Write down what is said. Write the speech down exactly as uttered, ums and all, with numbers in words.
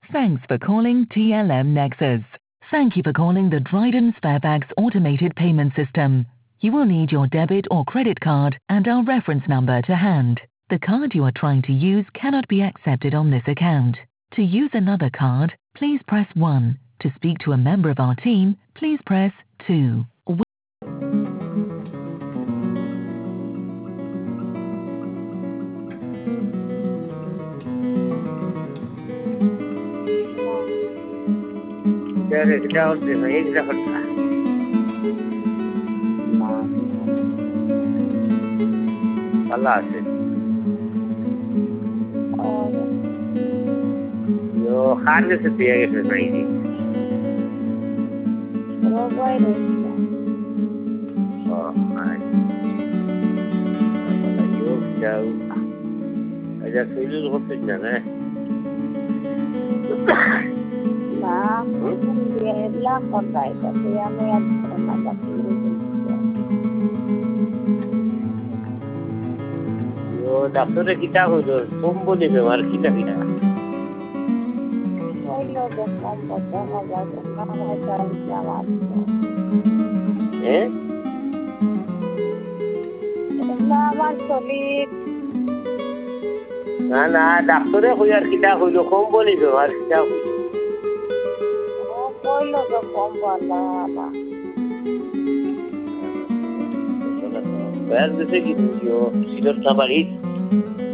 Thanks for calling T L M Nexus. Thank you for calling the Dryden Sparebags automated payment system. You will need your debit or credit card and our reference number to hand. The card you are trying to use cannot be accepted on this account. To use another card, please press one. To speak to a member of our team, please press two. Allah আছে yo খান গেছে দিয়ে গেছে নাইনি রোগাই রয়েছে ও I Allah yo যাও আজ শরীর হচ্ছে না না না দিয়ে এলা কোথায় তাতে আমি আজ না যাচ্ছি ডাক্তারে কিতা হইল কম বলি ব্যবহার কিতা কিনা হইল যে কম বলতে হবে না হয়তো আমার এ না আমার শরীর না না ডাক্তারে কই আর কিতা হইল কম বলি ব্যবহার কিতা হইল ও কইল যে কম বলা না Well, this is you. See the somebody.